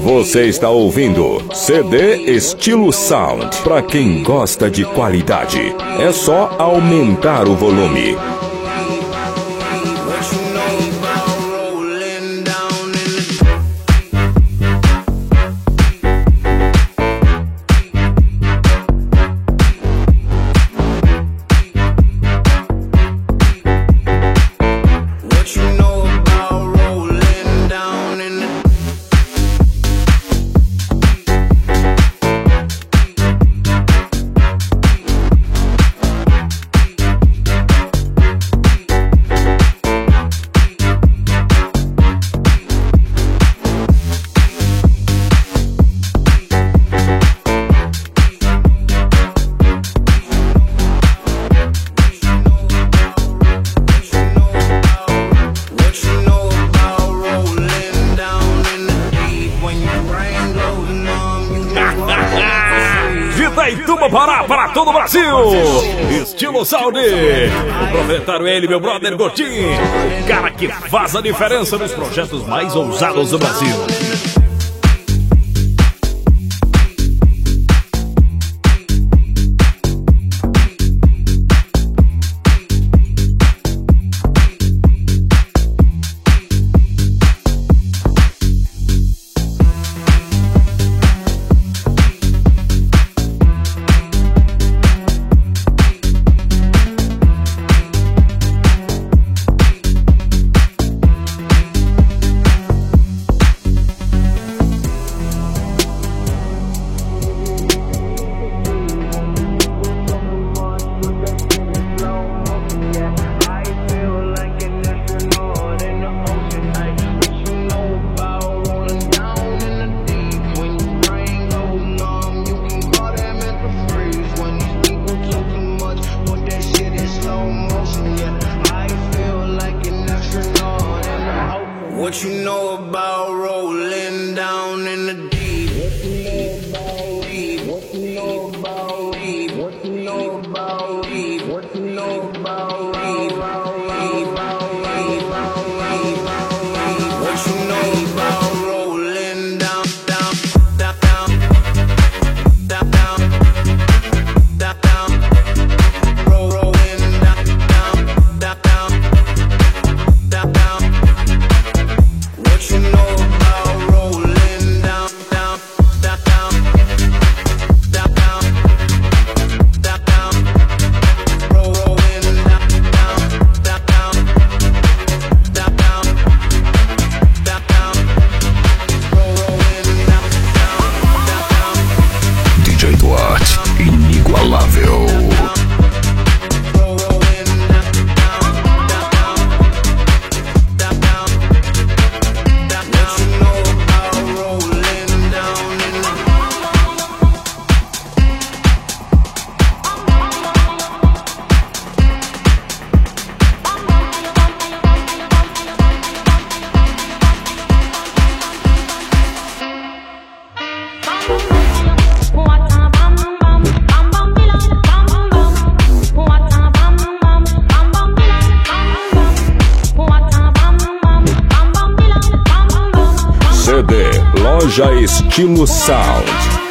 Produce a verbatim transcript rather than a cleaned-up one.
Você está ouvindo C D Estilo Sound. Para quem gosta de qualidade, é só aumentar o volume. Itaituba, Pará, para todo o Brasil. Estilo Sound. O proprietário é ele, meu brother Gotinho. O cara que faz a diferença nos projetos mais ousados do Brasil. What you know about rolling down in the deep? What you know about deep? What you know about deep? What you know about deep? What you know about rolling down, down, down, down, down, down, down, down, rolling down, down, down, down, down, down. What you know about rolling down, down, down, down, down, down, down, down, rolling down, down, down, down, down, down, down, down, rolling down, down, down, down. D J Duarte, inigualável. C D Loja Estilo Sound.